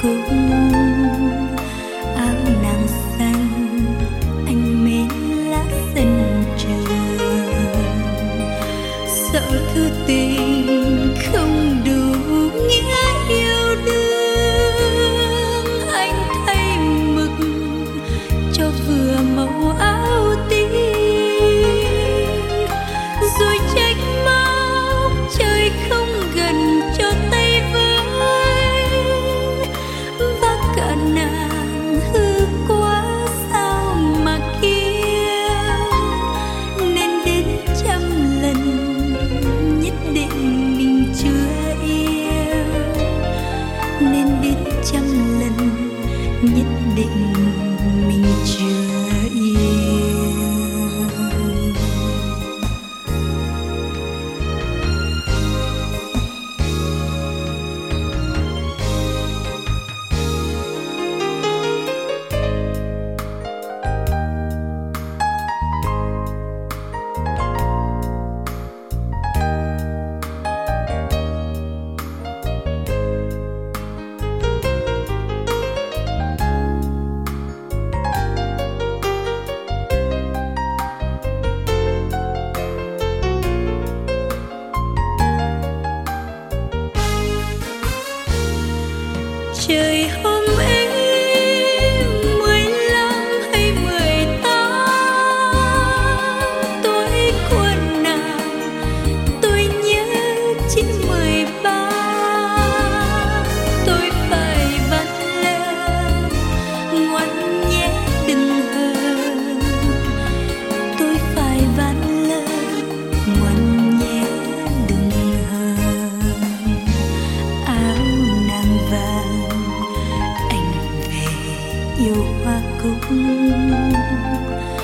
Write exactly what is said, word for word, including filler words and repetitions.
cúc. Áo nàng xanh anh mến lá sân trường, sợ thư tình không đủ nghĩa yêu đương. Anh thay mực cho vừa màu áo tím, rồi trách móc trời không gần cho tay với, và cả nàng hư quá sao mà kia, nên đến trăm lần nhất định mình chưa yêu, nên đến trăm lần nhất định mình chưa yêu. Trời hôm ấy mười lăm hay mười tám, tuổi của nàng tôi nhớ chỉ mười ba. Tôi phải vắt lên ngoan nhé đừng hờn, tôi phải vắt lên ngoan nhé đừng hờn. Áo nàng vàng yêu hoa cúc,